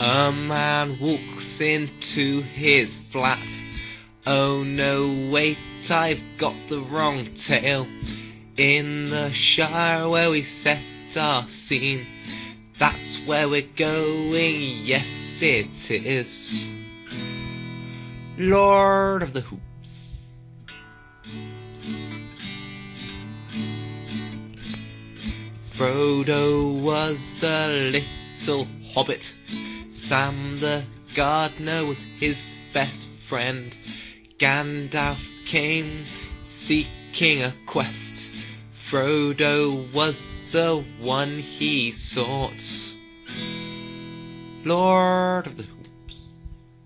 A man walks into his flat. Oh no, wait, I've got the wrong tale. In the Shire where we set our scene, that's where we're going, yes it is. Lord of the Hoops. Frodo was a little hobbit. Sam the gardener was his best friend. Gandalf came seeking a quest. Frodo was the one he sought. Lord of the Hoops.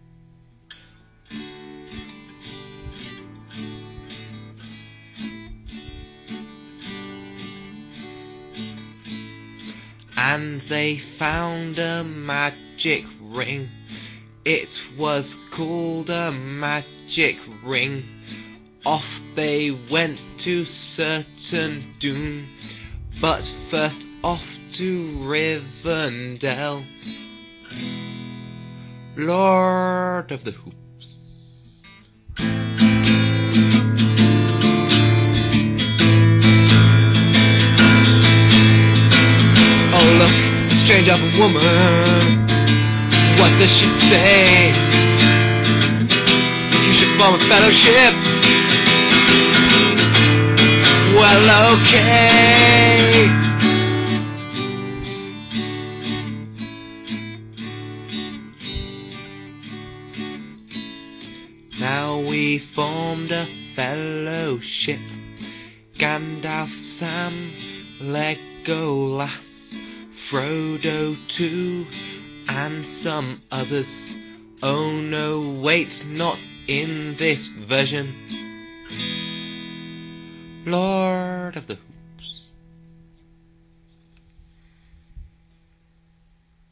And they found a magic ring. It was called a magic ring. Off they went to certain doom, but first off to Rivendell. Lord of the Hoops. Oh look, a strange elven woman. What does she say? You should form a fellowship. Well, okay. Now we formed a fellowship. Gandalf, Sam, Legolas, Frodo too, and some others. Oh no, wait, not in this version. Lord of the Hoops.